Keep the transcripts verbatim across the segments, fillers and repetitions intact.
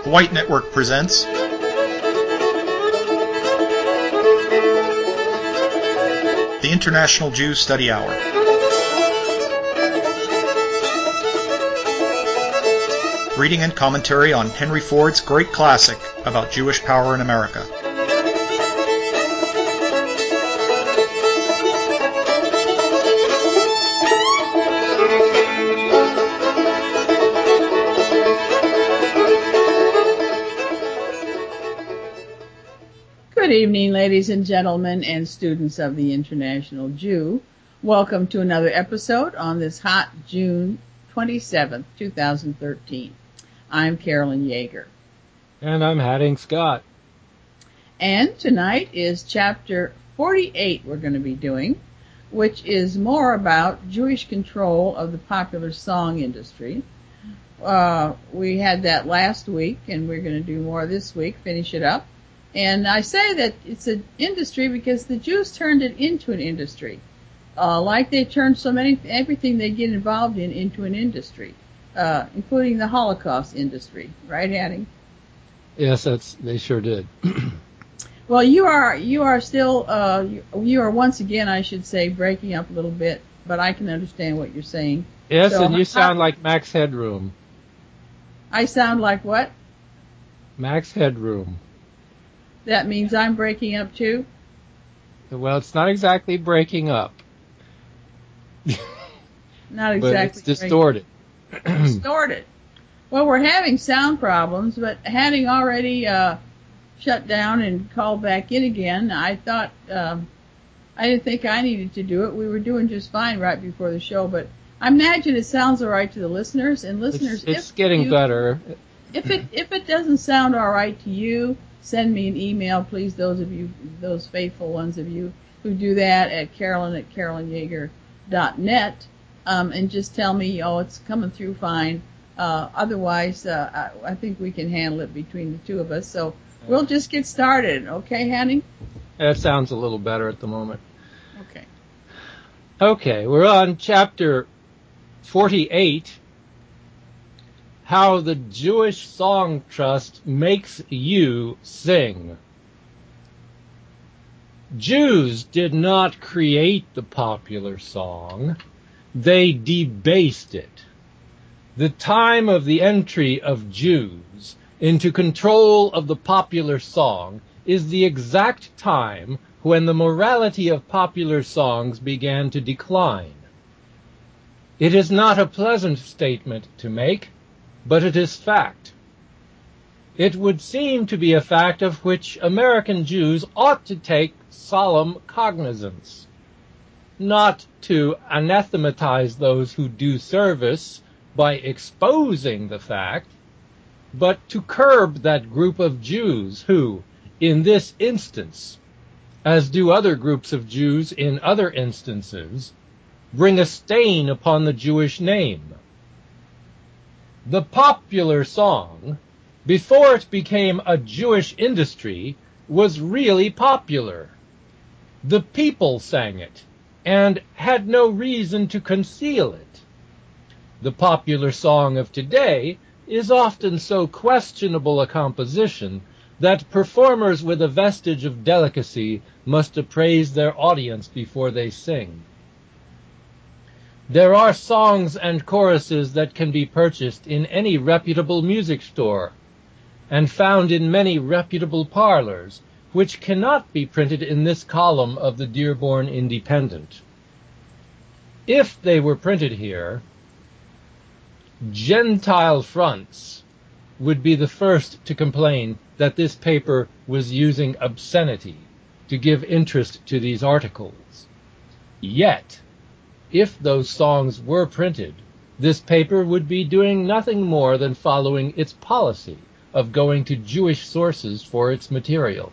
White Network presents the International Jew Study Hour. Reading and commentary on Henry Ford's great classic about Jewish power in America. Good evening, ladies and gentlemen, and students of the International Jew. Welcome to another episode on this hot June twenty-seventh, two thousand thirteen. I'm Carolyn Yeager. And I'm Hadding Scott. And tonight is chapter forty-eight we're going to be doing, which is more about Jewish control of the popular song industry. Uh, we had that last week, and we're going to do more this week, finish it up. And I say that it's an industry because the Jews turned it into an industry, uh, like they turned so many, everything they get involved in into an industry, uh, including the Holocaust industry. Right, Hadding? Yes, that's, they sure did. Well, you are, you are still, uh, you, you are once again, I should say, breaking up a little bit, but I can understand what you're saying. Yes, So, and you sound I, like Max Headroom. I sound like what? Max Headroom. That means I'm breaking up too? Well, it's not exactly breaking up. Not exactly. But it's distorted. distorted. Well, we're having sound problems, but having already uh, shut down and called back in again, I thought, um, I didn't think I needed to do it. We were doing just fine right before the show, but I imagine it sounds all right to the listeners. And listeners, It's, it's if getting you, better. If it if it doesn't sound all right to you, send me an email, please, those of you, those faithful ones of you who do that, at Carolyn at carolyn yeager dot net, um, and just tell me, oh, it's coming through fine. Uh, otherwise, uh, I, I think we can handle it between the two of us. So we'll just get started. Okay, Hanny? That sounds a little better at the moment. Okay. Okay, we're on chapter forty-eight. How the Jewish Song Trust Makes You Sing. Jews did not create the popular song. They debased it. The time of the entry of Jews into control of the popular song is the exact time when the morality of popular songs began to decline. It is not a pleasant statement to make, but it is fact. It would seem to be a fact of which American Jews ought to take solemn cognizance, not to anathematize those who do service by exposing the fact, but to curb that group of Jews who, in this instance, as do other groups of Jews in other instances, bring a stain upon the Jewish name. The popular song, before it became a Jewish industry, was really popular. The people sang it, and had no reason to conceal it. The popular song of today is often so questionable a composition that performers with a vestige of delicacy must appraise their audience before they sing. There are songs and choruses that can be purchased in any reputable music store and found in many reputable parlors, which cannot be printed in this column of the Dearborn Independent. If they were printed here, Gentile fronts would be the first to complain that this paper was using obscenity to give interest to these articles. Yet, if those songs were printed, this paper would be doing nothing more than following its policy of going to Jewish sources for its material.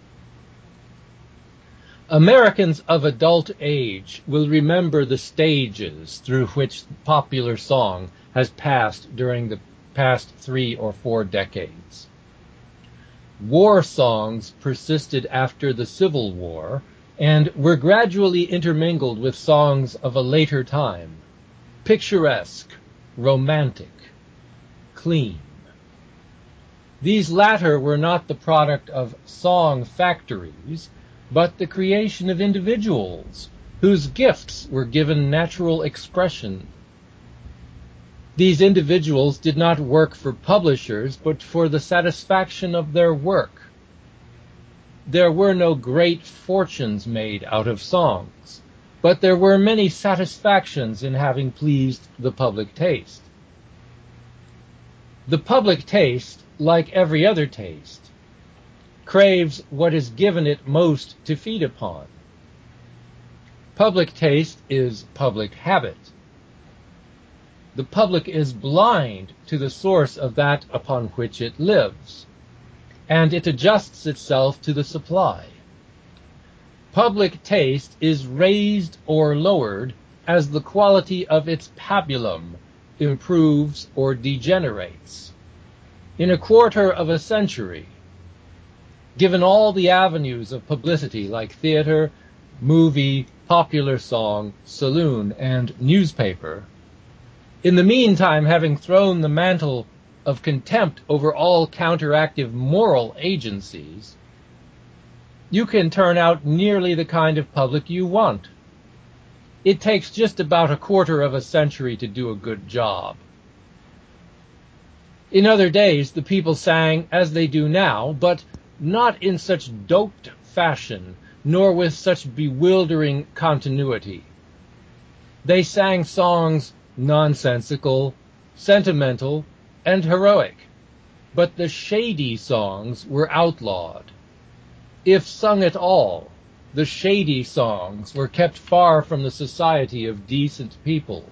Americans of adult age will remember the stages through which popular song has passed during the past three or four decades. War songs persisted after the Civil War and were gradually intermingled with songs of a later time, picturesque, romantic, clean. These latter were not the product of song factories, but the creation of individuals whose gifts were given natural expression. These individuals did not work for publishers, but for the satisfaction of their work. There were no great fortunes made out of songs, but there were many satisfactions in having pleased the public taste. The public taste, like every other taste, craves what is given it most to feed upon. Public taste is public habit. The public is blind to the source of that upon which it lives, and it adjusts itself to the supply. Public taste is raised or lowered as the quality of its pabulum improves or degenerates. In a quarter of a century, given all the avenues of publicity like theater, movie, popular song, saloon, and newspaper, in the meantime having thrown the mantle of contempt over all counteractive moral agencies, you can turn out nearly the kind of public you want. It takes just about a quarter of a century to do a good job. In other days, the people sang as they do now, but not in such doped fashion, nor with such bewildering continuity. They sang songs nonsensical, sentimental, and heroic, but the shady songs were outlawed. If sung at all, the shady songs were kept far from the society of decent people.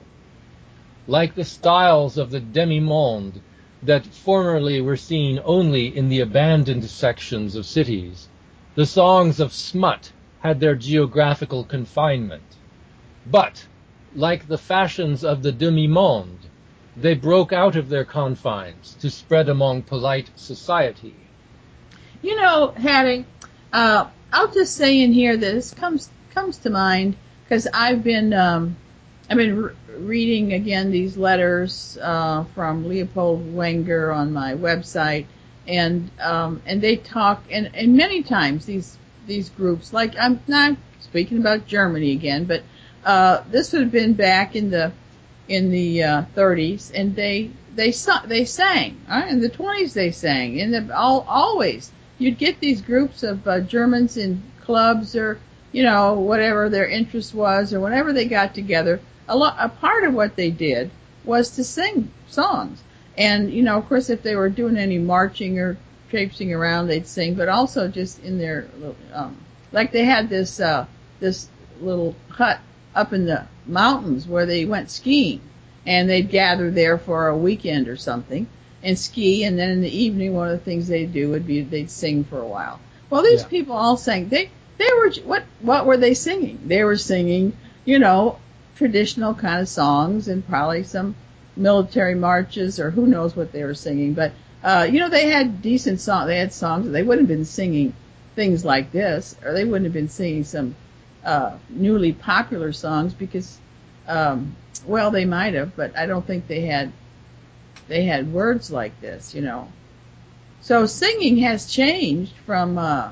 Like the styles of the demi-monde that formerly were seen only in the abandoned sections of cities, the songs of smut had their geographical confinement. But, like the fashions of the demi-monde, they broke out of their confines to spread among polite society. You know, Hattie, uh, I'll just say in here that this comes comes to mind because I've been um, I've been re- reading again these letters uh, from Leopold Wenger on my website, and um, and they talk and, and many times these these groups, like I'm not speaking about Germany again, but uh, this would have been back in the in the uh, thirties, and they they they sang uh, in the twenties. They sang in the all always. You'd get these groups of uh, Germans in clubs or, you know, whatever their interest was or whenever they got together. A, lo- a part of what they did was to sing songs. And, you know, of course, if they were doing any marching or traipsing around, they'd sing, but also just in their, um, like they had this, uh, this little hut up in the mountains where they went skiing, and they'd gather there for a weekend or something and ski, and then in the evening one of the things they'd do would be they'd sing for a while. Well, these Yeah. people all sang. They they were what what were they singing? They were singing, you know, traditional kind of songs and probably some military marches or who knows what they were singing. But uh, you know, they had decent songs. They had songs. They wouldn't have been singing things like this, or they wouldn't have been singing some uh, newly popular songs because, um, well, they might have, but I don't think they had. They had words like this, you know. So singing has changed from uh,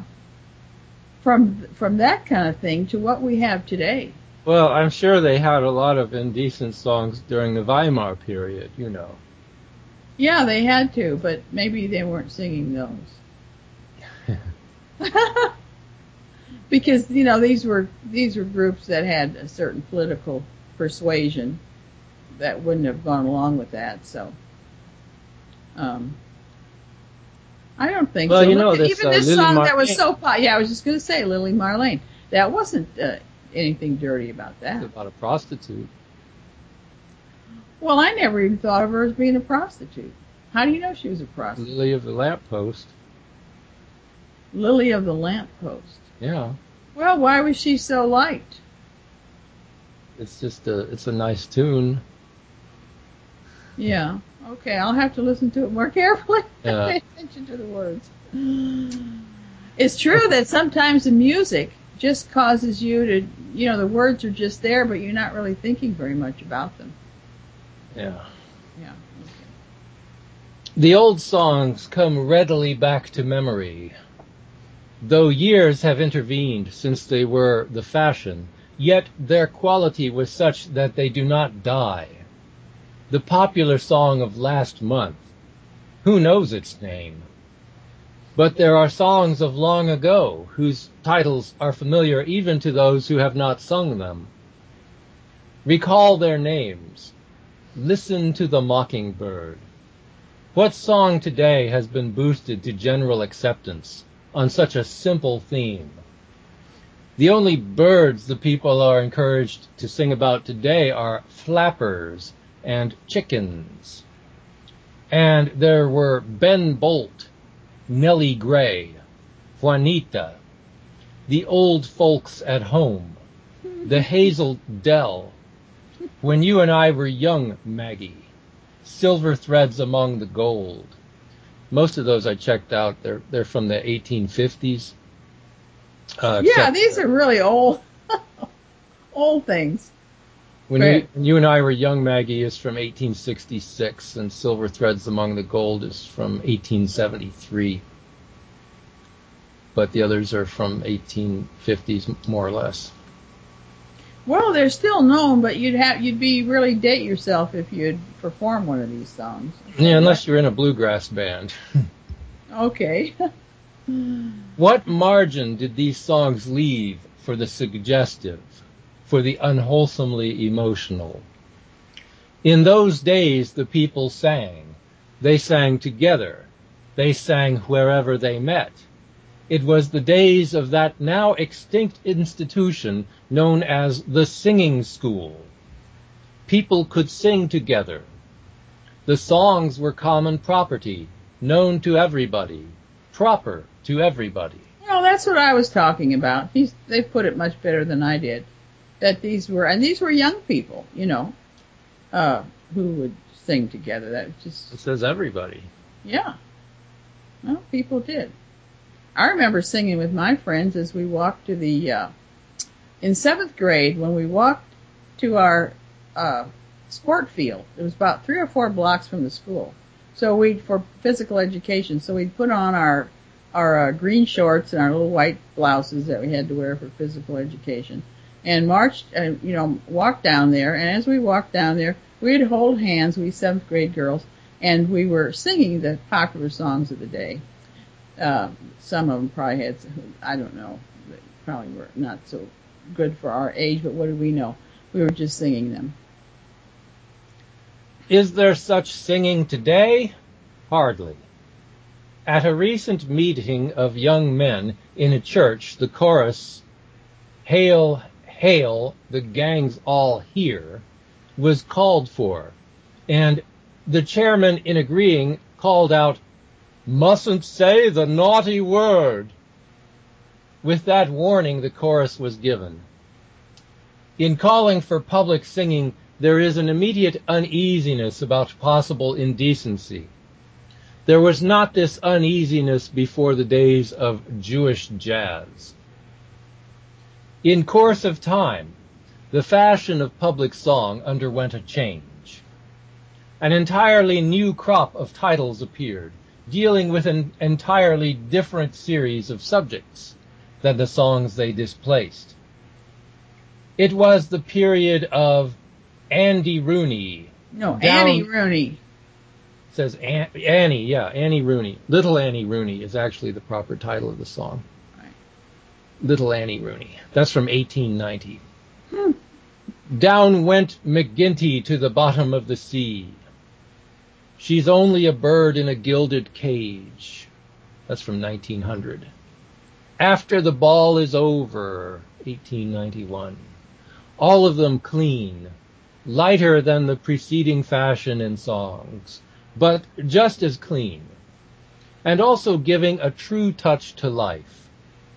from from that kind of thing to what we have today. Well, I'm sure they had a lot of indecent songs during the Weimar period, you know. Yeah, they had to, but maybe they weren't singing those. Because, you know, these were these were groups that had a certain political persuasion that wouldn't have gone along with that, so Um, I don't think well, so. you know, Look, this, even uh, this Lily song Marlene. that was so popular. Yeah, I was just going to say Lily Marlene. That wasn't uh, anything dirty about that. It's about a prostitute. Well, I never even thought of her as being a prostitute. How do you know she was a prostitute? Lily of the Lamppost. Lily of the Lamppost. Yeah. Well, why was she so liked? It's just a, it's a nice tune. Yeah. Okay, I'll have to listen to it more carefully. Yeah. Pay attention to the words. It's true that sometimes the music just causes you to, you know, the words are just there, but you're not really thinking very much about them. Yeah. Yeah. Okay. The old songs come readily back to memory. Though years have intervened since they were the fashion, yet their quality was such that they do not die. The popular song of last month, who knows its name? But there are songs of long ago whose titles are familiar even to those who have not sung them. Recall their names. Listen to the Mockingbird. What song today has been boosted to general acceptance on such a simple theme? The only birds the people are encouraged to sing about today are flappers and chickens. And there were Ben Bolt, Nellie Gray, Juanita, the old folks at home, the Hazel Dell, when you and I were young, Maggie, silver threads among the gold. Most of those I checked out, they're they're from the eighteen fifties. Uh, yeah, these are really old, old things. When you, when you and I were young, Maggie, is from eighteen sixty-six, and Silver Threads Among the Gold is from eighteen seventy-three. But the others are from eighteen fifties, more or less. Well, they're still known, but you'd have you'd be really date yourself if you'd perform one of these songs. Yeah, unless you're in a bluegrass band. Okay. What margin did these songs leave for the suggestive, for the unwholesomely emotional? In those days, the people sang. They sang together. They sang wherever they met. It was the days of that now extinct institution known as the singing school. People could sing together. The songs were common property, known to everybody, proper to everybody. Well, that's what I was talking about. He's, they put it much better than I did. That these were, and these were young people, you know, uh, who would sing together. That was just... It says everybody. Yeah. Well, people did. I remember singing with my friends as we walked to the, uh, in seventh grade, when we walked to our uh, sport field. It was about three or four blocks from the school. So we'd, for physical education, so we'd put on our, our uh, green shorts and our little white blouses that we had to wear for physical education. And marched, uh, you know, walked down there. And as we walked down there, we'd hold hands, we seventh grade girls, and we were singing the popular songs of the day. Uh, some of them probably had, I don't know, they probably were not so good for our age, but what did we know? We were just singing them. Is there such singing today? Hardly. At a recent meeting of young men in a church, the chorus, "Hail, hail, the gang's all here," was called for, and the chairman, in agreeing, called out, "Mustn't say the naughty word." With that warning, the chorus was given. In calling for public singing, there is an immediate uneasiness about possible indecency. There was not this uneasiness before the days of Jewish jazz. In course of time, the fashion of public song underwent a change. An entirely new crop of titles appeared, dealing with an entirely different series of subjects than the songs they displaced. It was the period of Andy Rooney. No, Down, Annie Rooney. Says An, Annie, yeah, Annie Rooney. Little Annie Rooney is actually the proper title of the song. Right. Little Annie Rooney. That's from eighteen ninety. Hmm. Down went McGinty to the bottom of the sea. She's only a bird in a gilded cage. That's from nineteen hundred. After the ball is over, eighteen ninety-one. All of them clean, lighter than the preceding fashion in songs, but just as clean, and also giving a true touch to life.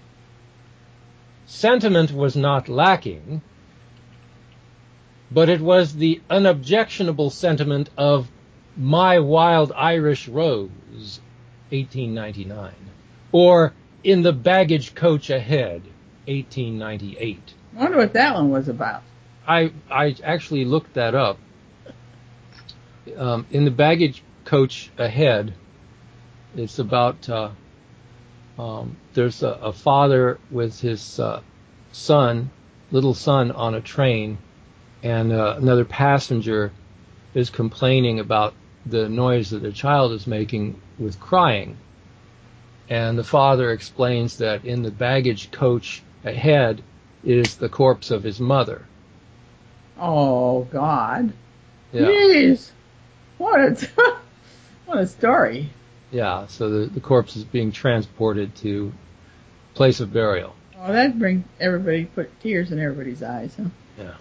Sentiment was not lacking, but it was the unobjectionable sentiment of My Wild Irish Rose, eighteen ninety-nine, or In the Baggage Coach Ahead, eighteen ninety-eight. I wonder what that one was about. I I actually looked that up. Um, in the Baggage coach ahead. It's about uh, um, there's a, a father with his uh, son, little son, on a train, and uh, another passenger is complaining about the noise that the child is making with crying. And the father explains that in the baggage coach ahead is the corpse of his mother. Oh, God. Yeah. Jeez. What a, what a story. Yeah, so the, the corpse is being transported to place of burial. Oh, that brings everybody, put tears in everybody's eyes, huh? Yeah.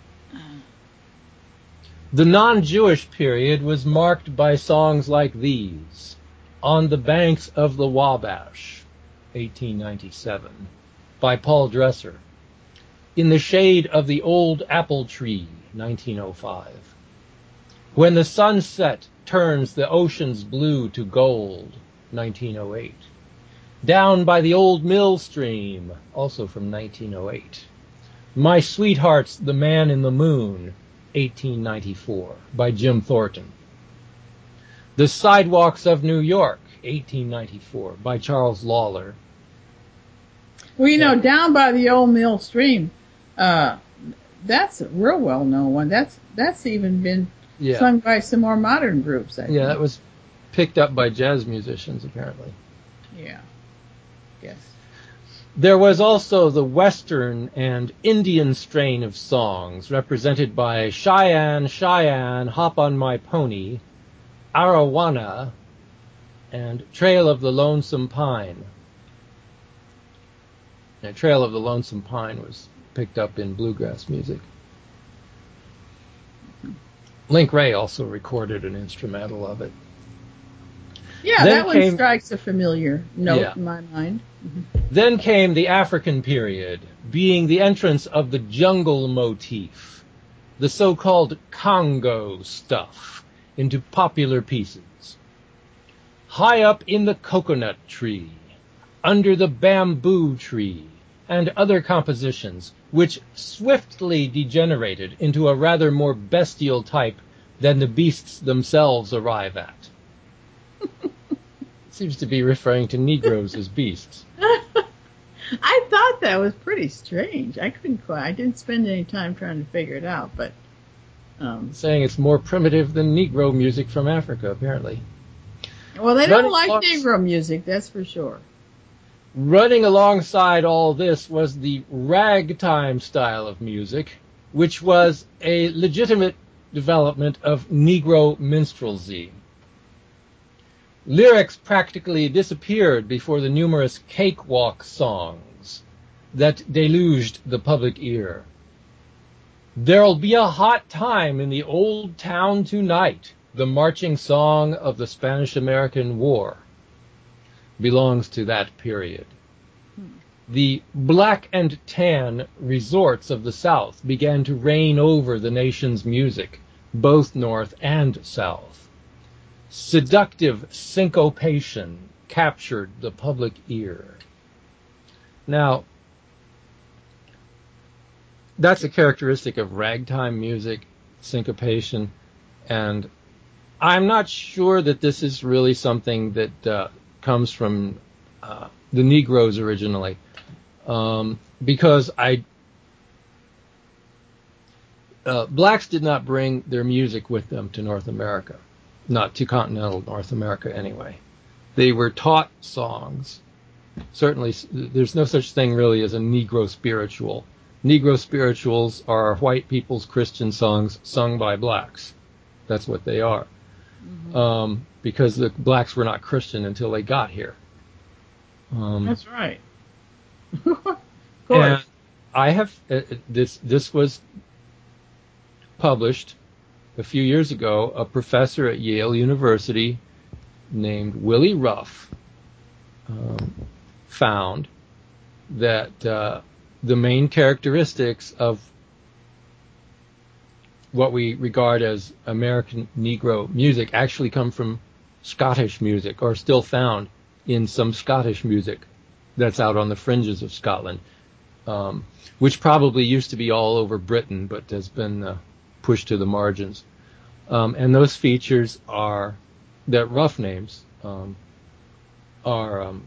The non-Jewish period was marked by songs like these. On the Banks of the Wabash, eighteen ninety-seven, by Paul Dresser. In the Shade of the Old Apple Tree, nineteen oh five. When the Sunset Turns the Ocean's Blue to Gold, nineteen oh eight. Down by the Old Mill Stream, also from nineteen oh eight. My Sweetheart's the Man in the Moon, eighteen ninety-four, by Jim Thornton. The Sidewalks of New York, eighteen ninety-four, by Charles Lawler. Well, you know, Down by the Old Mill Stream, uh, that's a real well-known one. That's that's even been yeah. sung by some more modern groups, I think. Yeah, that was picked up by jazz musicians, apparently. Yeah. Yes. There was also the Western and Indian strain of songs, represented by Cheyenne, Cheyenne, Hop on My Pony, Arawana, and Trail of the Lonesome Pine. The Trail of the Lonesome Pine was picked up in bluegrass music. Link Ray also recorded an instrumental of it. Yeah, Then that one came, strikes a familiar note yeah. in my mind. Mm-hmm. Then came the African period, being the entrance of the jungle motif, the so-called Congo stuff, into popular pieces. High up in the coconut tree, under the bamboo tree, and other compositions, which swiftly degenerated into a rather more bestial type than the beasts themselves arrive at. Seems to be referring to Negroes as beasts. I thought that was pretty strange. I couldn't quite, I didn't spend any time trying to figure it out, but... Um, Saying it's more primitive than Negro music from Africa, apparently. Well, they don't Running like along- Negro music, that's for sure. Running alongside all this was the ragtime style of music, which was a legitimate development of Negro minstrelsy. Lyrics practically disappeared before the numerous cakewalk songs that deluged the public ear. There'll be a hot time in the old town tonight, the marching song of the Spanish-American War, belongs to that period. The black and tan resorts of the South began to reign over the nation's music, both North and South. Seductive syncopation captured the public ear. Now, that's a characteristic of ragtime music, syncopation, and I'm not sure that this is really something that uh, comes from uh, the Negroes originally, um, because I uh, blacks did not bring their music with them to North America. Not to continental North America, anyway. They were taught songs. Certainly, there's no such thing really as a Negro spiritual. Negro spirituals are white people's Christian songs sung by blacks. That's what they are. Mm-hmm. Um, because the blacks were not Christian until they got here. Um, That's right. Of course. And I have uh, this. This was published a few years ago. A professor at Yale University named Willie Ruff um, found that uh, the main characteristics of what we regard as American Negro music actually come from Scottish music, or still found in some Scottish music that's out on the fringes of Scotland, um, which probably used to be all over Britain, but has been uh, pushed to the margins. Um, and those features are that Ruff names um, are um,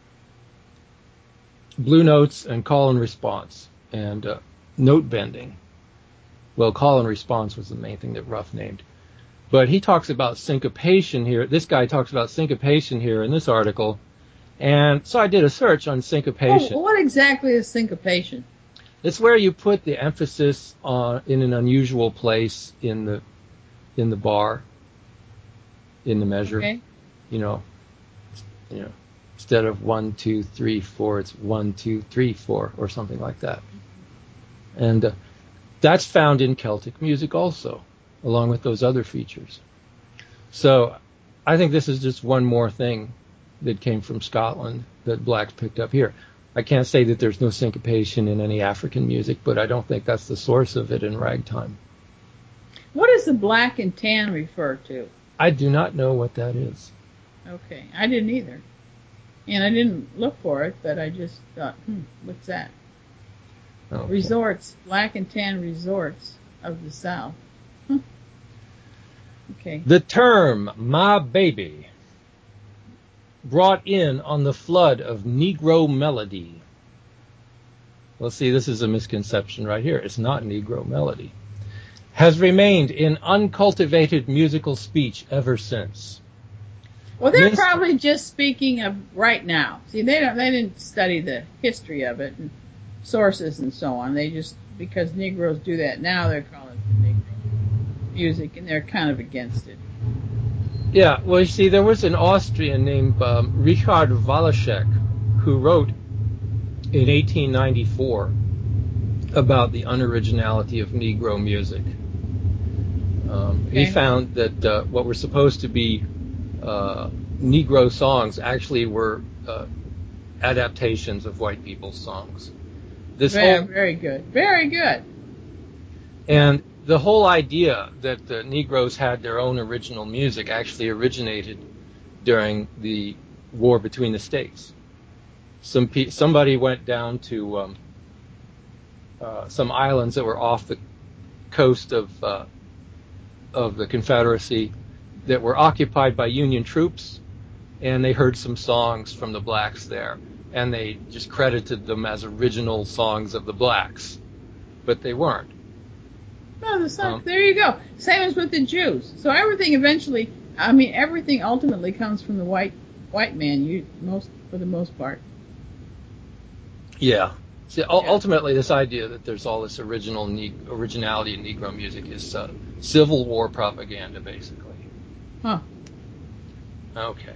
blue notes and call and response and uh, note bending. Well, call and response was the main thing that Ruff named. But he talks about syncopation here. This guy talks about syncopation here in this article. And so I did a search on syncopation. Oh, what exactly is syncopation? It's where you put the emphasis on in an unusual place in the in the bar, in the measure. Okay. You know, you know, instead of one, two, three, four, it's one, two, three, four, or something like that. And uh, that's found in Celtic music also, along with those other features. So I think this is just one more thing that came from Scotland that blacks picked up here. I can't say that there's no syncopation in any African music, but I don't think that's the source of it in ragtime. What does the black and tan refer to? I do not know what that is. Okay, I didn't either. And I didn't look for it, but I just thought, hmm, what's that? Okay. Resorts, black and tan resorts of the South. Huh. Okay. The term "my baby" brought in on the flood of Negro melody. Well, see, this is a misconception right here. It's not Negro melody. Has remained in uncultivated musical speech ever since. Well, they're Minst- probably just speaking of right now. See, they don't, they didn't study the history of it and sources and so on. They just, because Negroes do that now, they're calling it the Negro music, and they're kind of against it. Yeah, well, you see, there was an Austrian named um, Richard Walaschek who wrote in eighteen ninety-four about the unoriginality of Negro music. Um, Okay. He found that uh, what were supposed to be uh, Negro songs actually were uh, adaptations of white people's songs. This Very, whole very good. Very good. and the whole idea that the Negroes had their own original music actually originated during the war between the states. Some pe- somebody went down to um, uh, some islands that were off the coast of uh, of the Confederacy that were occupied by Union troops, and they heard some songs from the blacks there, and they just credited them as original songs of the blacks, but they weren't. No, the sun, Um, there you go. Same as with the Jews. So everything eventually, I mean, everything ultimately comes from the white white man. You most for the most part. Yeah. See, u- Yeah. ultimately, this idea that there's all this original ne- originality in Negro music is uh, Civil War propaganda, basically. Huh. Okay.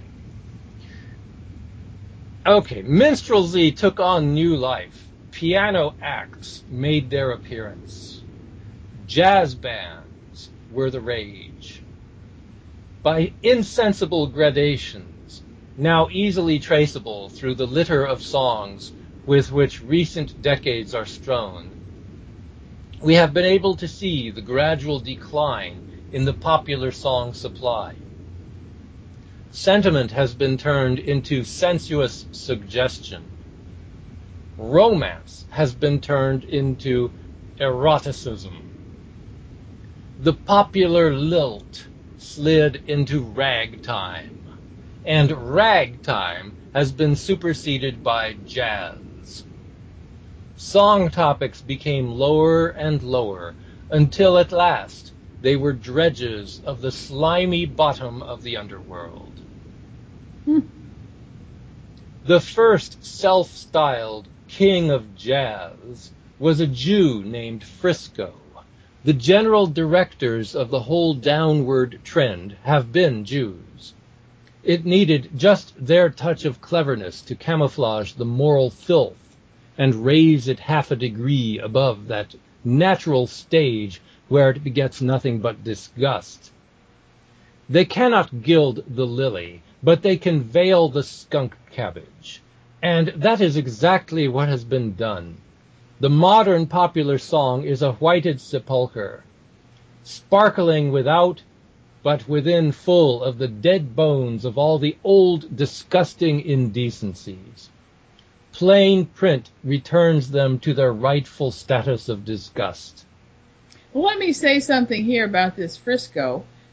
Okay. Minstrelsy took on new life. Piano acts made their appearance. Jazz bands were the rage. By insensible gradations, now easily traceable through the litter of songs with which recent decades are strewn, we have been able to see the gradual decline in the popular song supply. Sentiment has been turned into sensuous suggestion. Romance has been turned into eroticism. The popular lilt slid into ragtime, and ragtime has been superseded by jazz. Song topics became lower and lower, until at last they were dredges of the slimy bottom of the underworld. Hmm. The first self-styled king of jazz was a Jew named Frisco. The general directors of the whole downward trend have been Jews. It needed just their touch of cleverness to camouflage the moral filth and raise it half a degree above that natural stage where it begets nothing but disgust. They cannot gild the lily, but they can veil the skunk cabbage. And that is exactly what has been done. The modern popular song is a whited sepulchre, sparkling without, but within full of the dead bones of all the old disgusting indecencies. Plain print returns them to their rightful status of disgust. Well, let me say something here about this Frisco,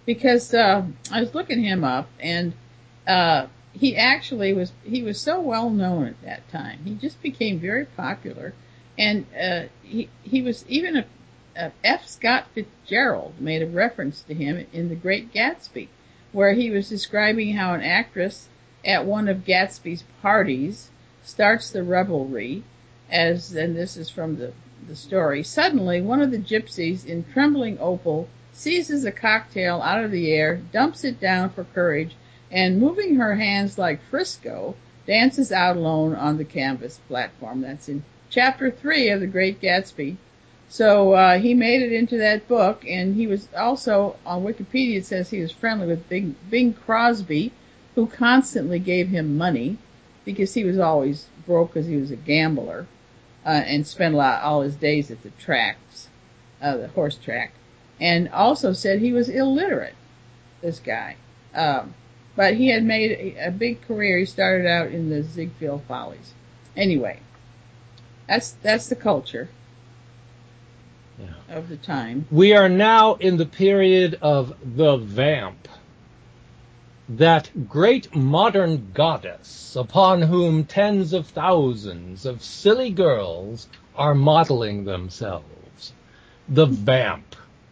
because uh, I was looking him up, and uh, he actually was he was so well known at that time. He just became very popular, and uh, he he was even a, a F. Scott Fitzgerald made a reference to him in The Great Gatsby, where he was describing how an actress at one of Gatsby's parties starts the revelry, as and this is from the the story. Suddenly, one of the gypsies in trembling opal seizes a cocktail out of the air, dumps it down for courage, and moving her hands like Frisco, dances out alone on the canvas platform. That's in chapter three of The Great Gatsby. So uh, he made it into that book, and he was also, on Wikipedia it says he was friendly with Bing, Bing Crosby, who constantly gave him money because he was always broke because he was a gambler uh, and spent a lot, all his days at the tracks, uh, the horse track. And also said he was illiterate, this guy. Um, but he had made a, a big career. He started out in the Ziegfeld Follies. Anyway, that's that's the culture yeah. of the time. We are now in the period of the vamp, that great modern goddess upon whom tens of thousands of silly girls are modeling themselves. The vamp.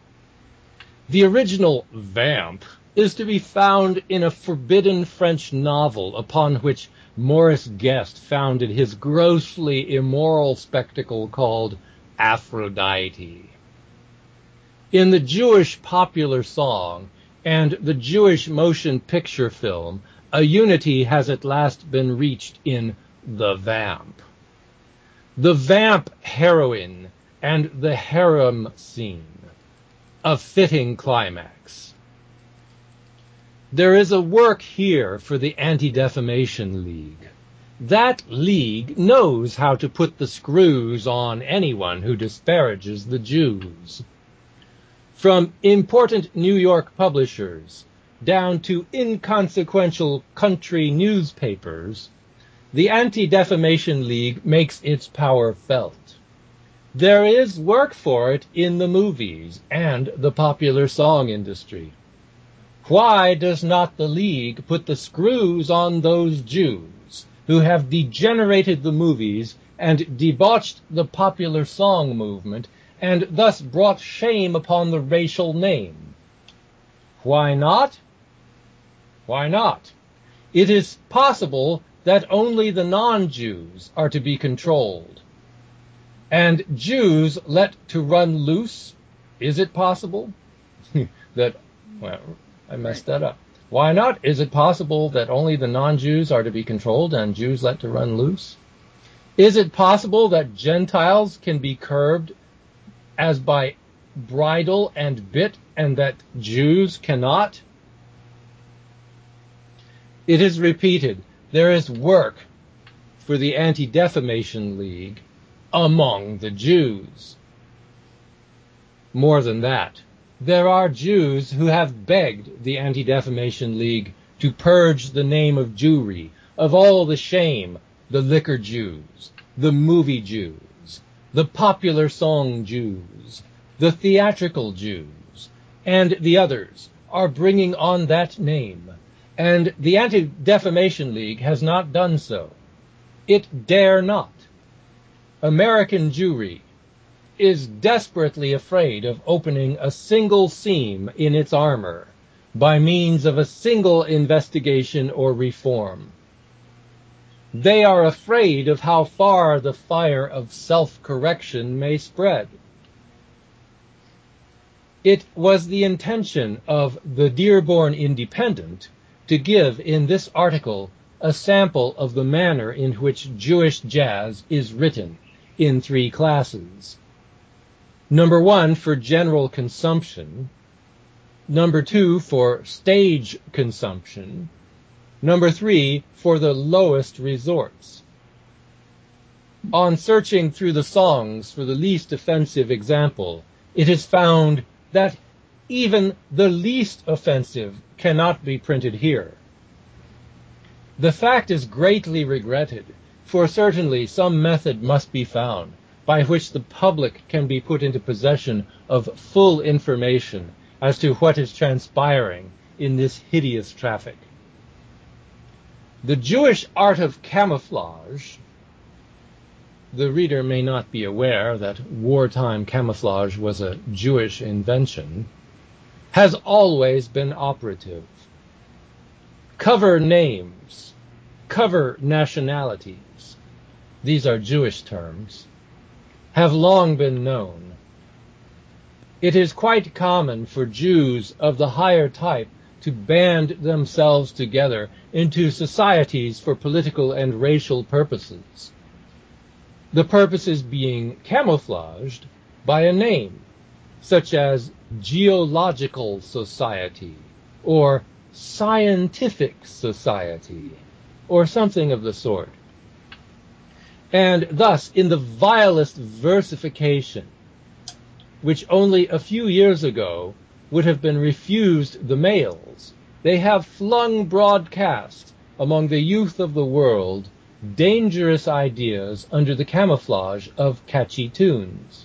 The original vamp is to be found in a forbidden French novel upon which Maurice Guest founded his grossly immoral spectacle called Aphrodite. In the Jewish popular song and the Jewish motion picture film, a unity has at last been reached in the vamp. The vamp heroine and the harem scene. A fitting climax. There is a work here for the Anti-Defamation League. That league knows how to put the screws on anyone who disparages the Jews. From important New York publishers down to inconsequential country newspapers, the Anti-Defamation League makes its power felt. There is work for it in the movies and the popular song industry. Why does not the League put the screws on those Jews who have degenerated the movies and debauched the popular song movement and thus brought shame upon the racial name? Why not? Why not? It is possible that only the non-Jews are to be controlled. And Jews let to run loose? Is it possible? that, well, I messed that up. Why not? Is it possible that only the non-Jews are to be controlled and Jews let to run loose? Is it possible that Gentiles can be curbed as by bridle and bit and that Jews cannot? It is repeated. There is work for the Anti-Defamation League among the Jews. More than that, there are Jews who have begged the Anti-Defamation League to purge the name of Jewry of all the shame the liquor Jews, the movie Jews, the popular song Jews, the theatrical Jews, and the others are bringing on that name, and the Anti-Defamation League has not done so. It dare not. American Jewry is desperately afraid of opening a single seam in its armor by means of a single investigation or reform. They are afraid of how far the fire of self-correction may spread. It was the intention of the Dearborn Independent to give in this article a sample of the manner in which Jewish jazz is written in three classes. Number one, for general consumption. Number two, for stage consumption. Number three, for the lowest resorts. On searching through the songs for the least offensive example, it is found that even the least offensive cannot be printed here. The fact is greatly regretted, for certainly some method must be found by which the public can be put into possession of full information as to what is transpiring in this hideous traffic. The Jewish art of camouflage, the reader may not be aware that wartime camouflage was a Jewish invention, has always been operative. Cover names, cover nationalities, these are Jewish terms, have long been known. It is quite common for Jews of the higher type to band themselves together into societies for political and racial purposes, the purposes being camouflaged by a name, such as Geological Society, or Scientific Society, or something of the sort. And thus, in the vilest versification, which only a few years ago would have been refused the males, they have flung broadcast among the youth of the world dangerous ideas under the camouflage of catchy tunes.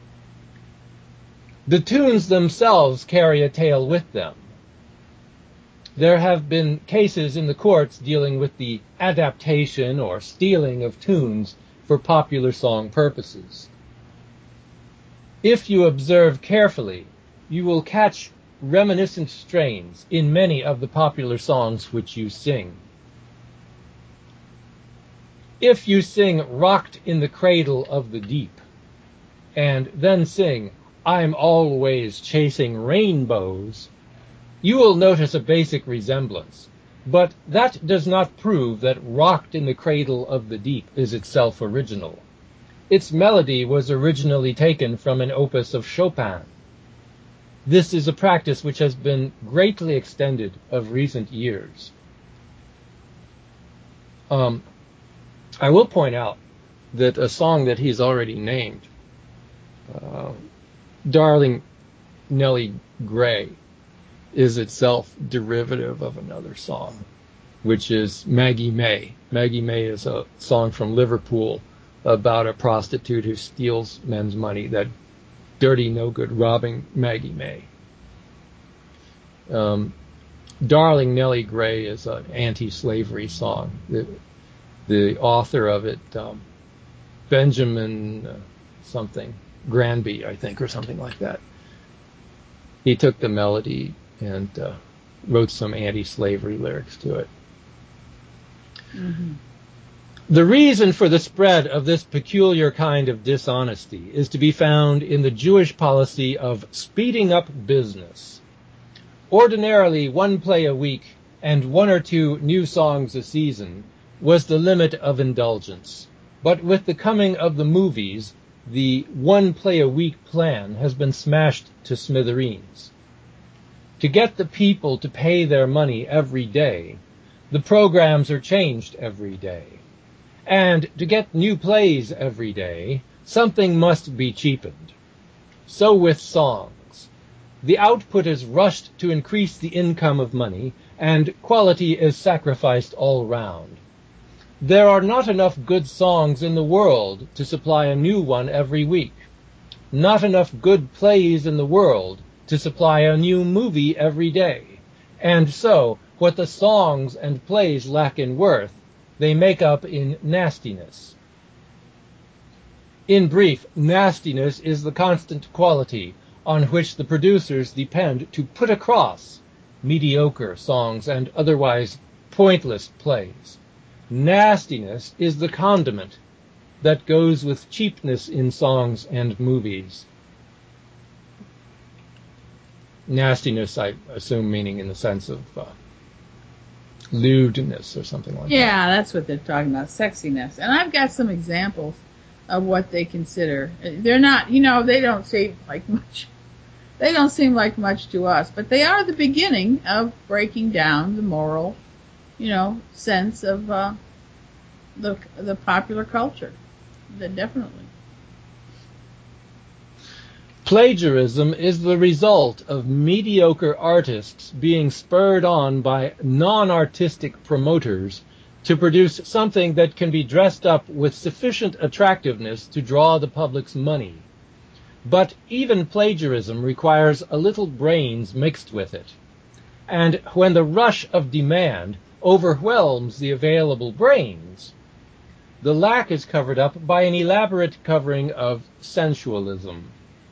The tunes themselves carry a tale with them. There have been cases in the courts dealing with the adaptation or stealing of tunes for popular song purposes. If you observe carefully, you will catch reminiscent strains in many of the popular songs which you sing. If you sing Rocked in the Cradle of the Deep, and then sing I'm Always Chasing Rainbows, you will notice a basic resemblance, but that does not prove that Rocked in the Cradle of the Deep is itself original. Its melody was originally taken from an opus of Chopin. This is a practice which has been greatly extended of recent years. Um, I will point out that a song that he's already named, uh, Darling Nellie Gray, is itself derivative of another song, which is Maggie May. Maggie May is a song from Liverpool about a prostitute who steals men's money, that dirty, no-good robbing Maggie May. Um, Darling Nellie Gray is an anti-slavery song. The, the author of it, um, Benjamin uh, something, Granby, I think, or something like that. He took the melody and uh, wrote some anti-slavery lyrics to it. Mm-hmm. The reason for the spread of this peculiar kind of dishonesty is to be found in the Jewish policy of speeding up business. Ordinarily, one play a week and one or two new songs a season was the limit of indulgence. But with the coming of the movies, the one play a week plan has been smashed to smithereens. To get the people to pay their money every day, the programs are changed every day. And to get new plays every day, something must be cheapened. So with songs. The output is rushed to increase the income of money, and quality is sacrificed all round. There are not enough good songs in the world to supply a new one every week. Not enough good plays in the world to supply a new movie every day. And so, what the songs and plays lack in worth, they make up in nastiness. In brief, nastiness is the constant quality on which the producers depend to put across mediocre songs and otherwise pointless plays. Nastiness is the condiment that goes with cheapness in songs and movies. Nastiness, I assume, meaning in the sense of uh, lewdness or something like yeah, that. Yeah, that's what they're talking about, sexiness. And I've got some examples of what they consider. They're not, you know, they don't seem like much. They don't seem like much to us, but they are the beginning of breaking down the moral, you know, sense of uh, the the popular culture. That definitely. Plagiarism is the result of mediocre artists being spurred on by non-artistic promoters to produce something that can be dressed up with sufficient attractiveness to draw the public's money. But even plagiarism requires a little brains mixed with it. And when the rush of demand overwhelms the available brains, the lack is covered up by an elaborate covering of sensualism.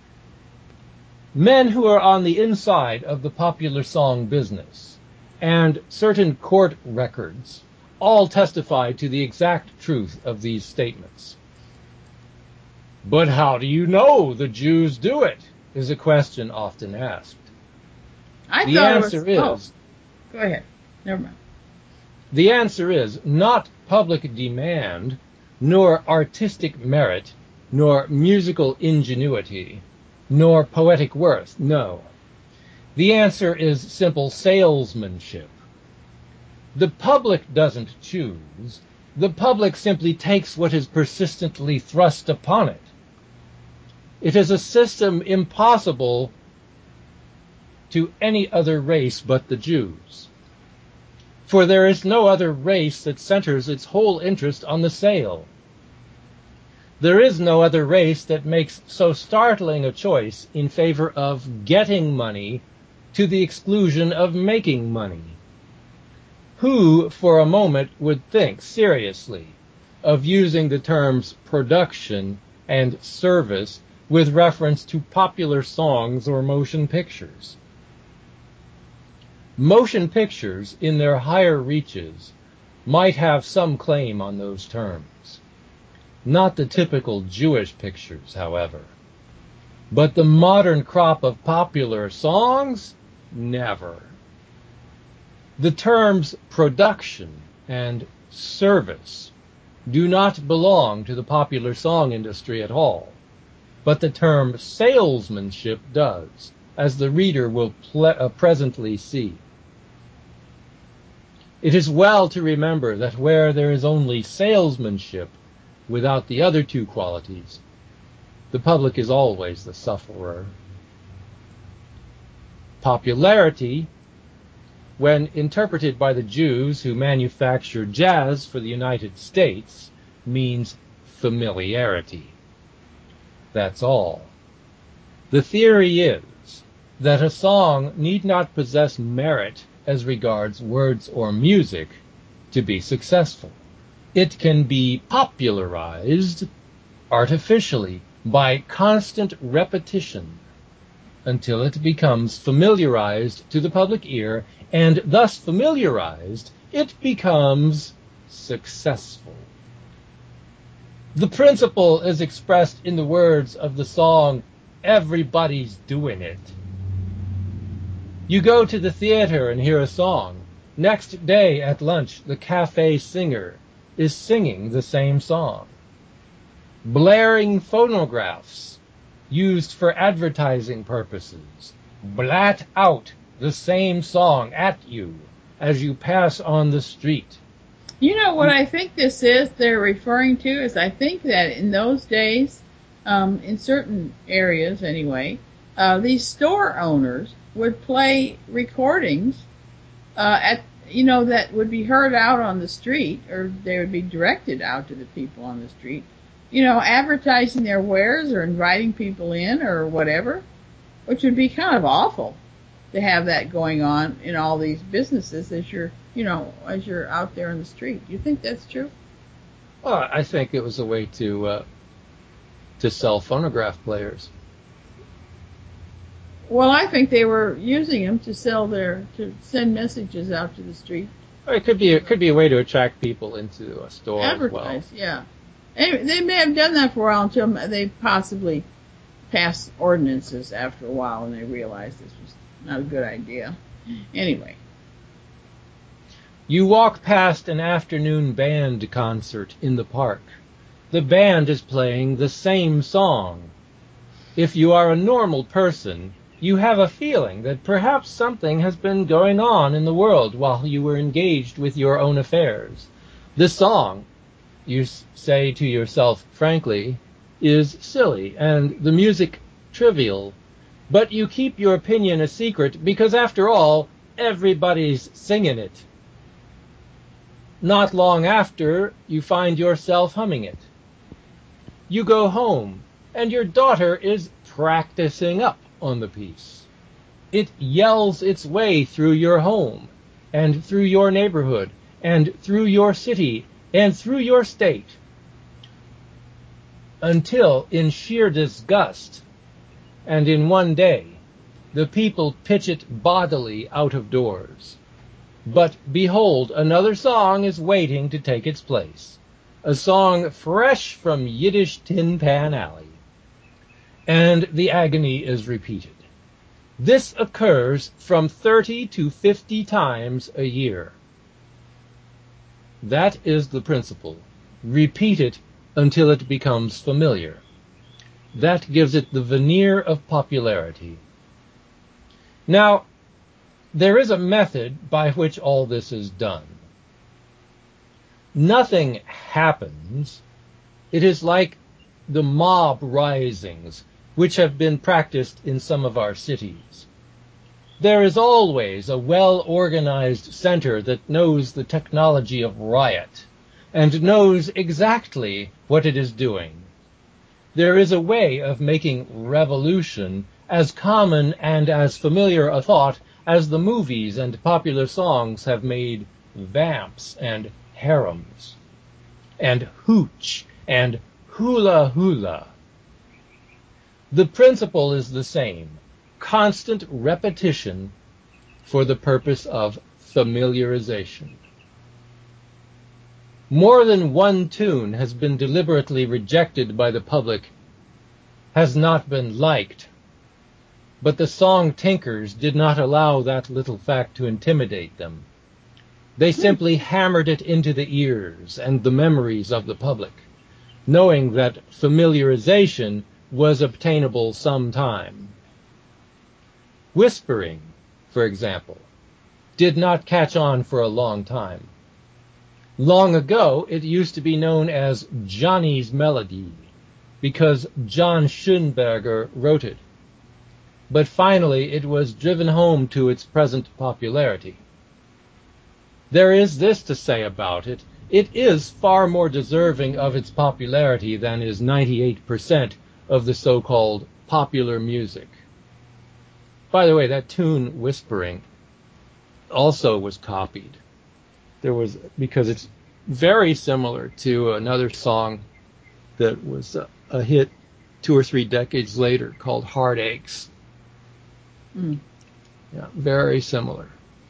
Men who are on the inside of the popular song business and certain court records all testify to the exact truth of these statements. But how do you know the Jews do it? Is a question often asked. I the thought answer it was, is oh, go ahead. Never mind. The answer is not public demand, nor artistic merit, nor musical ingenuity, nor poetic worth. No. The answer is simple salesmanship. The public doesn't choose. The public simply takes what is persistently thrust upon it. It is a system impossible to any other race but the Jews. For there is no other race that centers its whole interest on the sale. There is no other race that makes so startling a choice in favor of getting money to the exclusion of making money. Who, for a moment, would think seriously of using the terms production and service with reference to popular songs or motion pictures? Motion pictures, in their higher reaches, might have some claim on those terms. Not the typical Jewish pictures, however. But the modern crop of popular songs? Never. The terms production and service do not belong to the popular song industry at all, but the term salesmanship does, as the reader will ple- uh, presently see. It is well to remember that where there is only salesmanship without the other two qualities, the public is always the sufferer. Popularity, when interpreted by the Jews who manufacture jazz for the United States, means familiarity. That's all. The theory is that a song need not possess merit as regards words or music to be successful. It can be popularized artificially by constant repetition until it becomes familiarized to the public ear, and thus familiarized, it becomes successful. The principle is expressed in the words of the song, "Everybody's Doing It." You go to the theater and hear a song. Next day at lunch, the cafe singer is singing the same song. Blaring phonographs used for advertising purposes blat out the same song at you as you pass on the street. You know what I think this is they're referring to is I think that in those days, um, in certain areas anyway, uh, these store owners would play recordings uh, at you know that would be heard out on the street, or they would be directed out to the people on the street, you know, advertising their wares or inviting people in or whatever, which would be kind of awful to have that going on in all these businesses as you're, you know, as you're out there in the street. Do you think that's true? Well, I think it was a way to uh, to sell phonograph players. Well, I think they were using them to sell their, to send messages out to the street. Or it could be it could be a way to attract people into a store Advertise, as well. yeah. Anyway, they may have done that for a while until they possibly passed ordinances after a while and they realized this was not a good idea. Anyway. You walk past an afternoon band concert in the park. The band is playing the same song. If you are a normal person, you have a feeling that perhaps something has been going on in the world while you were engaged with your own affairs. The song, you say to yourself frankly, is silly and the music trivial, but you keep your opinion a secret because, after all, everybody's singing it. Not long after, you find yourself humming it. You go home, and your daughter is practicing up on the piece. It yells its way through your home, and through your neighborhood, and through your city, and through your state, until, in sheer disgust, and in one day, the people pitch it bodily out of doors. But behold, another song is waiting to take its place, a song fresh from Yiddish Tin Pan Alley. And the agony is repeated. This occurs from thirty to fifty times a year. That is the principle. Repeat it until it becomes familiar. That gives it the veneer of popularity. Now, there is a method by which all this is done. Nothing happens. It is like the mob risings, which have been practiced in some of our cities. There is always a well-organized center that knows the technology of riot and knows exactly what it is doing. There is a way of making revolution as common and as familiar a thought as the movies and popular songs have made vamps and harems, and hooch and hula hula. The principle is the same, constant repetition for the purpose of familiarization. More than one tune has been deliberately rejected by the public, has not been liked, but the song tinkers did not allow that little fact to intimidate them. They simply hammered it into the ears and the memories of the public, knowing that familiarization was obtainable some time. Whispering, for example, did not catch on for a long time. Long ago, it used to be known as Johnny's Melody, because John Schoenberger wrote it. But finally, it was driven home to its present popularity. There is this to say about it. It is far more deserving of its popularity than is ninety-eight percent of the so-called popular music. By the way, that tune, Whispering, also was copied. There was, because it's very similar to another song that was a, a hit two or three decades later called Heartaches. Mm. Yeah, very similar.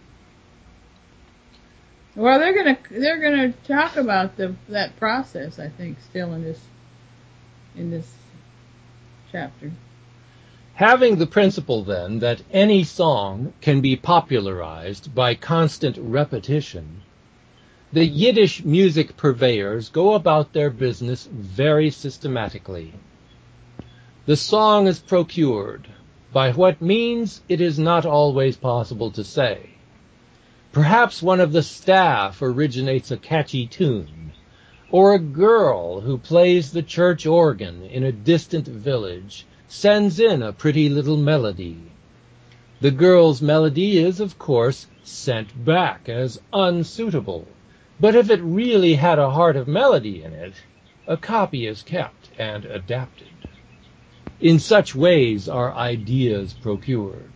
Well, they're gonna they're gonna talk about the that process, I think, still in this in this chapter. Having the principle, then, that any song can be popularized by constant repetition, the Yiddish music purveyors go about their business very systematically. The song is procured, by what means it is not always possible to say. Perhaps one of the staff originates a catchy tune, or a girl who plays the church organ in a distant village sends in a pretty little melody. The girl's melody is, of course, sent back as unsuitable, but if it really had a heart of melody in it, a copy is kept and adapted. In such ways are ideas procured.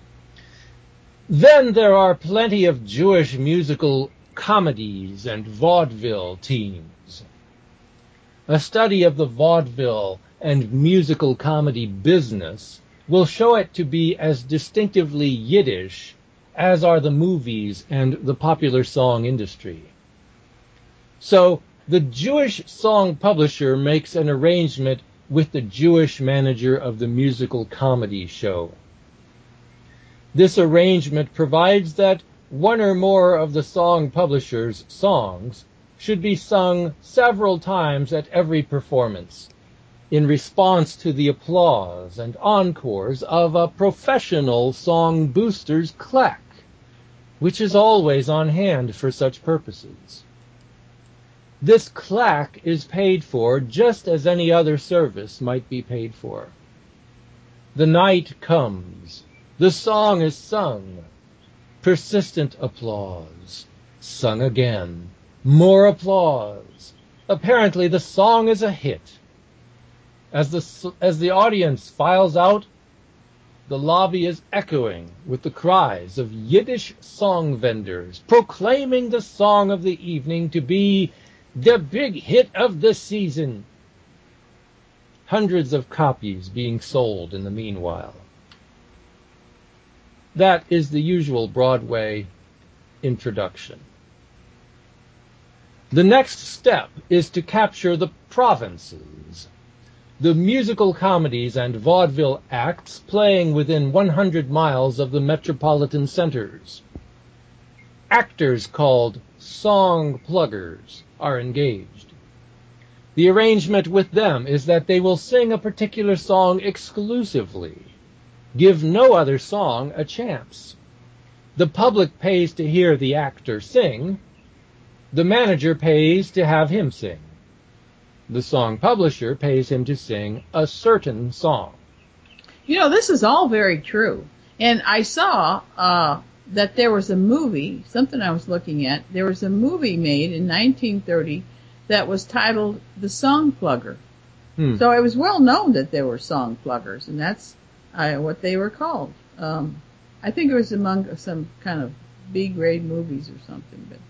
Then there are plenty of Jewish musical comedies and vaudeville teams. A study of the vaudeville and musical comedy business will show it to be as distinctively Yiddish as are the movies and the popular song industry. So the Jewish song publisher makes an arrangement with the Jewish manager of the musical comedy show. This arrangement provides that one or more of the song publisher's songs should be sung several times at every performance, in response to the applause and encores of a professional song booster's claque, which is always on hand for such purposes. This claque is paid for just as any other service might be paid for. The night comes. The song is sung. Persistent applause. Sung again. More applause. Apparently the song is a hit. As the, as the audience files out, the lobby is echoing with the cries of Yiddish song vendors proclaiming the song of the evening to be the big hit of the season. Hundreds of copies being sold in the meanwhile. That is the usual Broadway introduction. The next step is to capture the provinces. The musical comedies and vaudeville acts playing within one hundred miles of the metropolitan centers. Actors called song pluggers are engaged. The arrangement with them is that they will sing a particular song exclusively, give no other song a chance. The public pays to hear the actor sing. The manager pays to have him sing. The song publisher pays him to sing a certain song. You know, this is all very true. And I saw uh, that there was a movie, something I was looking at, there was a movie made in nineteen thirty that was titled The Song Plugger. Hmm. So it was well known that there were song pluggers, and that's uh, what they were called. Um, I think it was among some kind of B-grade movies or something. But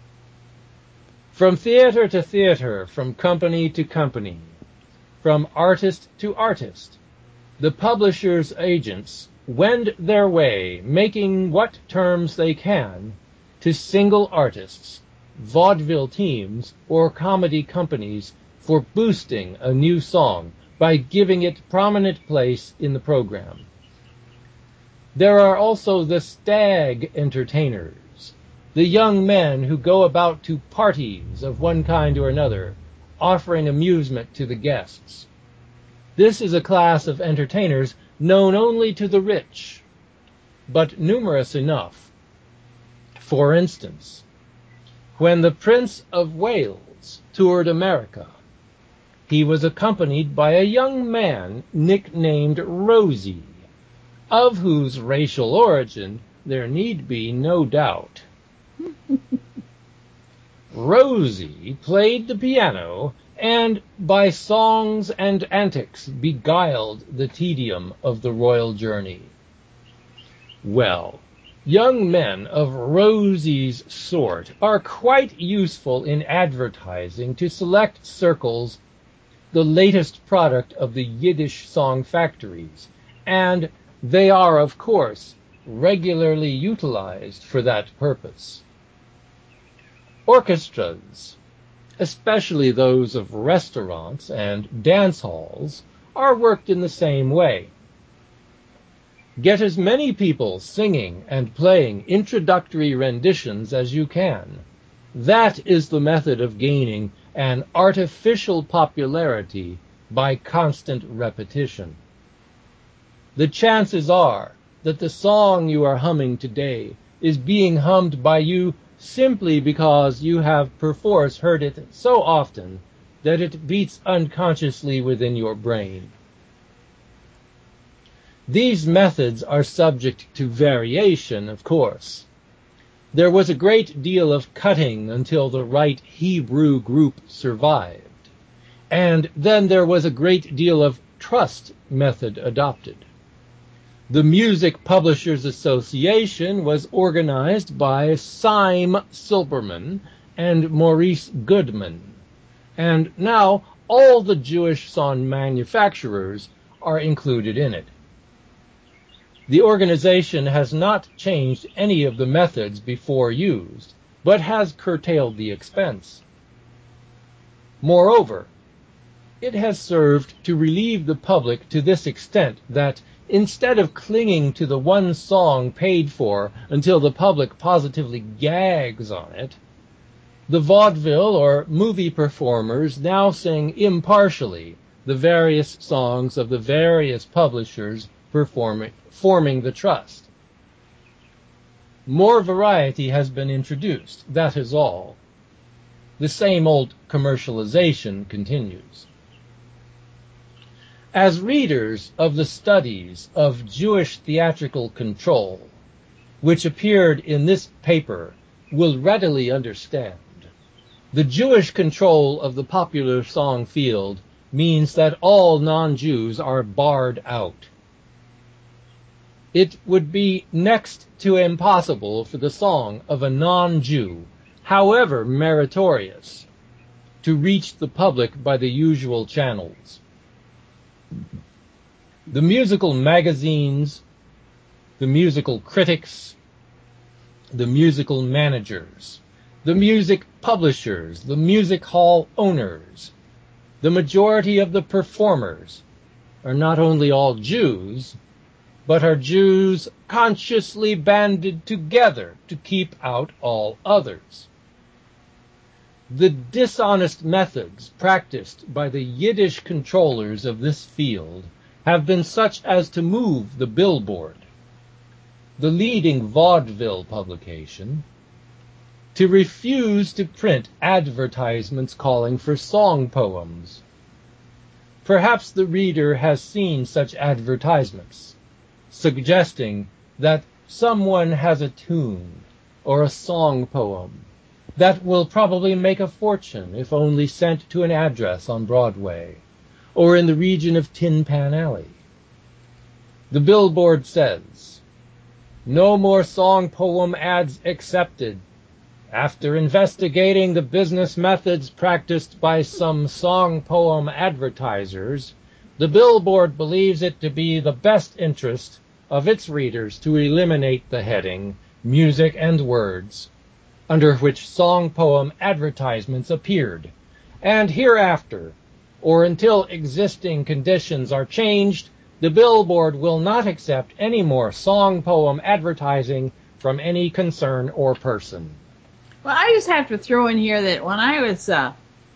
from theater to theater, from company to company, from artist to artist, the publishers' agents wend their way, making what terms they can to single artists, vaudeville teams, or comedy companies for boosting a new song by giving it prominent place in the program. There are also the stag entertainers, the young men who go about to parties of one kind or another, offering amusement to the guests. This is a class of entertainers known only to the rich, but numerous enough. For instance, when the Prince of Wales toured America, he was accompanied by a young man nicknamed Rosie, of whose racial origin there need be no doubt. Rosie played the piano and by songs and antics beguiled the tedium of the royal journey. Well, young men of Rosie's sort are quite useful in advertising to select circles the latest product of the Yiddish song factories, and they are, of course, regularly utilized for that purpose. Orchestras, especially those of restaurants and dance halls, are worked in the same way. Get as many people singing and playing introductory renditions as you can. That is the method of gaining an artificial popularity by constant repetition. The chances are that the song you are humming today is being hummed by you simply because you have perforce heard it so often that it beats unconsciously within your brain. These methods are subject to variation, of course. There was a great deal of cutting until the right Hebrew group survived, and then there was a great deal of trust method adopted. The Music Publishers Association was organized by Sime Silberman and Maurice Goodman, and now all the Jewish song manufacturers are included in it. The organization has not changed any of the methods before used, but has curtailed the expense. Moreover, it has served to relieve the public to this extent that instead of clinging to the one song paid for until the public positively gags on it, the vaudeville or movie performers now sing impartially the various songs of the various publishers performing, forming the trust. More variety has been introduced, that is all. The same old commercialization continues. As readers of the studies of Jewish theatrical control, which appeared in this paper, will readily understand, the Jewish control of the popular song field means that all non-Jews are barred out. It would be next to impossible for the song of a non-Jew, however meritorious, to reach the public by the usual channels. The musical magazines, the musical critics, the musical managers, the music publishers, the music hall owners, the majority of the performers are not only all Jews, but are Jews consciously banded together to keep out all others. The dishonest methods practiced by the Yiddish controllers of this field have been such as to move the Billboard, the leading vaudeville publication, to refuse to print advertisements calling for song poems. Perhaps the reader has seen such advertisements, suggesting that someone has a tune or a song poem that will probably make a fortune if only sent to an address on Broadway or in the region of Tin Pan Alley. The billboard says, "No more song poem ads accepted. After investigating the business methods practiced by some song poem advertisers, the billboard believes it to be the best interest of its readers to eliminate the heading, Music and Words, under which song poem advertisements appeared, and hereafter, or until existing conditions are changed, the billboard will not accept any more song poem advertising from any concern or person." Well, I just have to throw in here that when I was uh,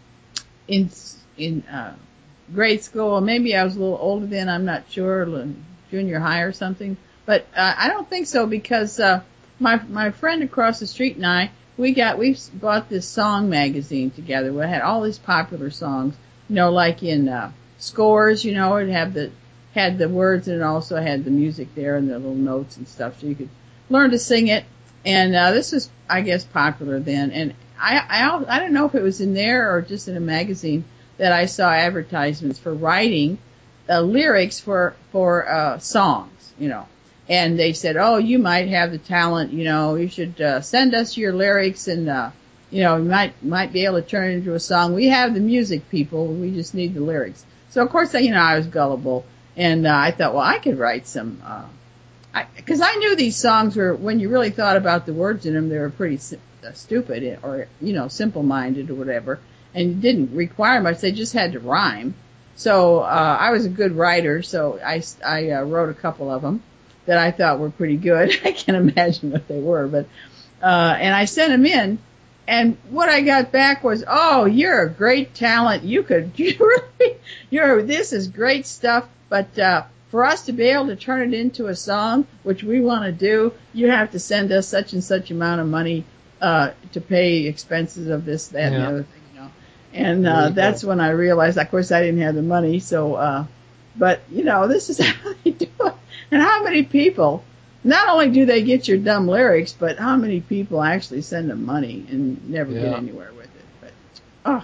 in in uh, grade school, maybe I was a little older then, I'm not sure, junior high or something, but uh, I don't think so, because uh, my my friend across the street and I, we got we bought this song magazine together. We had all these popular songs, you know, like in uh, Scores, you know, it had the had the words and it also had the music there and the little notes and stuff, so you could learn to sing it. And uh, this was, I guess, popular then. And I, I I don't know if it was in there or just in a magazine that I saw advertisements for writing uh, lyrics for for uh, songs, you know. And they said, "Oh, you might have the talent, you know. You should uh, send us your lyrics, and uh, you know, you might might be able to turn it into a song. We have the music, people. We just need the lyrics." So of course, you know, I was gullible, and uh, I thought, well, I could write some. Uh, Because I, I knew these songs were, when you really thought about the words in them, they were pretty uh, stupid or, you know, simple-minded or whatever, and didn't require much. They just had to rhyme. So uh, I was a good writer, so I, I uh, wrote a couple of them that I thought were pretty good. I can't imagine what they were, but uh, and I sent them in, and what I got back was, "Oh, you're a great talent. You could, you really, you're, this is great stuff, but uh, for us to be able to turn it into a song, which we want to do, you have to send us such and such amount of money uh, to pay expenses of this, that, yeah. and the other thing, you know." And uh, that's when I realized, of course, I didn't have the money. So, uh, but you know, this is how they do it. And how many people? Not only do they get your dumb lyrics, but how many people actually send them money and never yeah. get anywhere with it? But oh,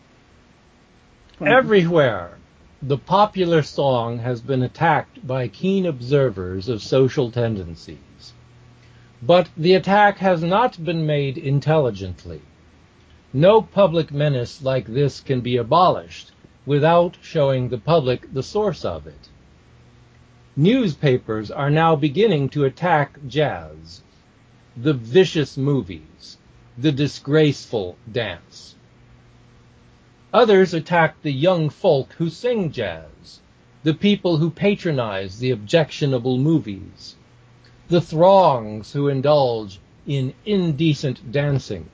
everywhere. The popular song has been attacked by keen observers of social tendencies. But the attack has not been made intelligently. No public menace like this can be abolished without showing the public the source of it. Newspapers are now beginning to attack jazz, the vicious movies, the disgraceful dance. Others attack the young folk who sing jazz, the people who patronize the objectionable movies, the throngs who indulge in indecent dancing.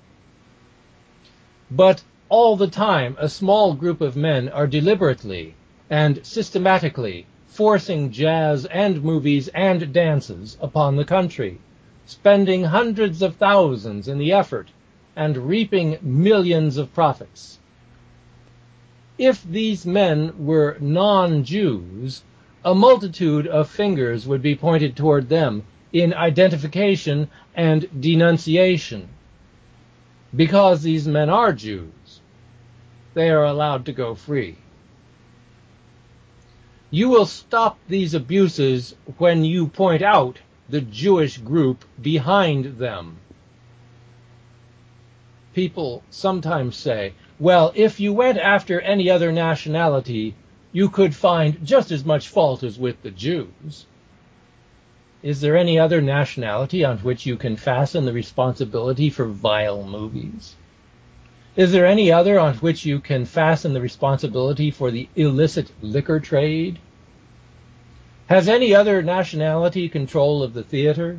But all the time, a small group of men are deliberately and systematically forcing jazz and movies and dances upon the country, spending hundreds of thousands in the effort and reaping millions of profits. If these men were non-Jews, a multitude of fingers would be pointed toward them in identification and denunciation. Because these men are Jews, they are allowed to go free. You will stop these abuses when you point out the Jewish group behind them. People sometimes say, well, if you went after any other nationality, you could find just as much fault as with the Jews. Is there any other nationality on which you can fasten the responsibility for vile movies? Is there any other on which you can fasten the responsibility for the illicit liquor trade? Has any other nationality control of the theater?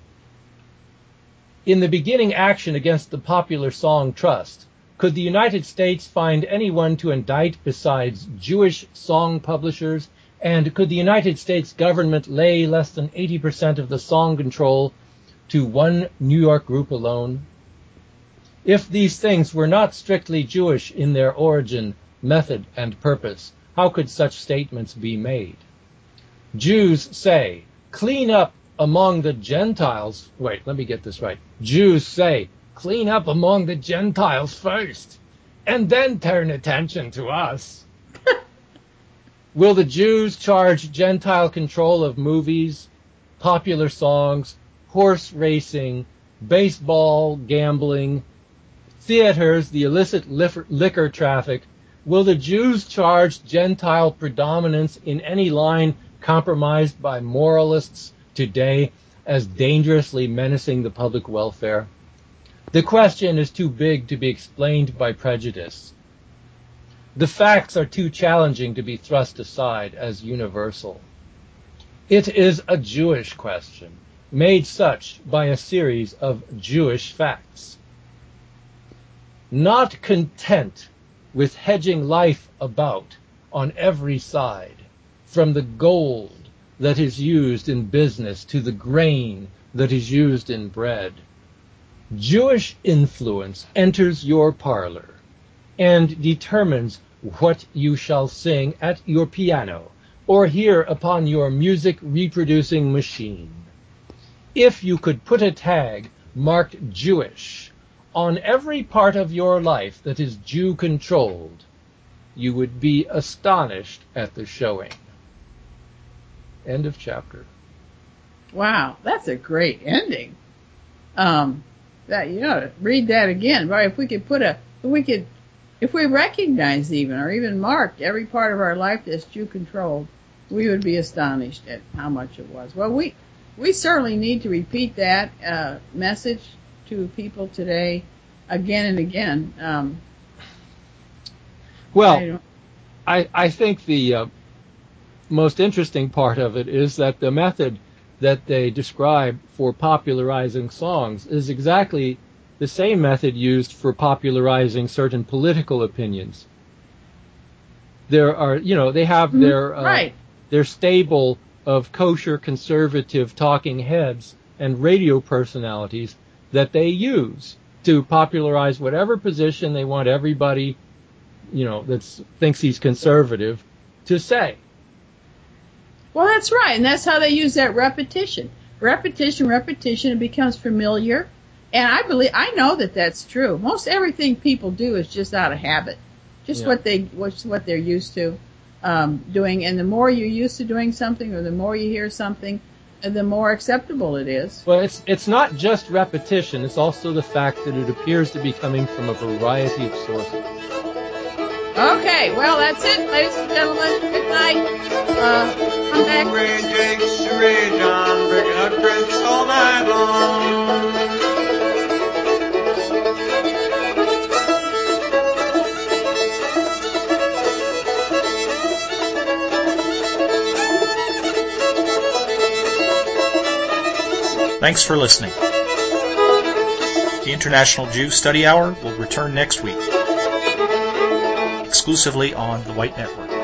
In the beginning action against the Popular Song Trust, could the United States find anyone to indict besides Jewish song publishers? And could the United States government lay less than eighty percent of the song control to one New York group alone? If these things were not strictly Jewish in their origin, method, and purpose, how could such statements be made? Jews say, clean up among the Gentiles. Wait, let me get this right. Jews say, clean up among the Gentiles first, and then turn attention to us. Will the Jews charge Gentile control of movies, popular songs, horse racing, baseball, gambling, theaters, the illicit liquor traffic? Will the Jews charge Gentile predominance in any line compromised by moralists today as dangerously menacing the public welfare? The question is too big to be explained by prejudice. The facts are too challenging to be thrust aside as universal. It is a Jewish question, made such by a series of Jewish facts. Not content with hedging life about on every side, from the gold that is used in business to the grain that is used in bread, Jewish influence enters your parlor and determines what you shall sing at your piano or hear upon your music reproducing machine. If you could put a tag marked Jewish on every part of your life that is Jew-controlled, you would be astonished at the showing. End of chapter. Wow, that's a great ending. Um, that you ought to read that again, right? If we could put a, if we could, if we recognized even or even marked every part of our life that's Jew-controlled, we would be astonished at how much it was. Well, we we certainly need to repeat that uh, message to people today again and again. Um, well, I, I I think the uh, most interesting part of it is that the method that they describe for popularizing songs is exactly the same method used for popularizing certain political opinions. There are, you know, they have mm-hmm. their uh, right. their stable of kosher conservative talking heads and radio personalities that they use to popularize whatever position they want everybody, you know, that thinks he's conservative to say. Well, that's right, and that's how they use that repetition. Repetition, repetition, it becomes familiar. And I believe, I know that that's true. Most everything people do is just out of habit, just yeah. what they, what's what they're used to um, doing. And the more you're used to doing something, or the more you hear something, the more acceptable it is. Well, it's it's not just repetition; it's also the fact that it appears to be coming from a variety of sources. Okay, well, that's it, ladies and gentlemen. Good night. Uh, come back. Ray Jakes, Ray John, breaking up drinks all night long. Thanks for listening. The International Jew Study Hour will return next week, exclusively on the White Network.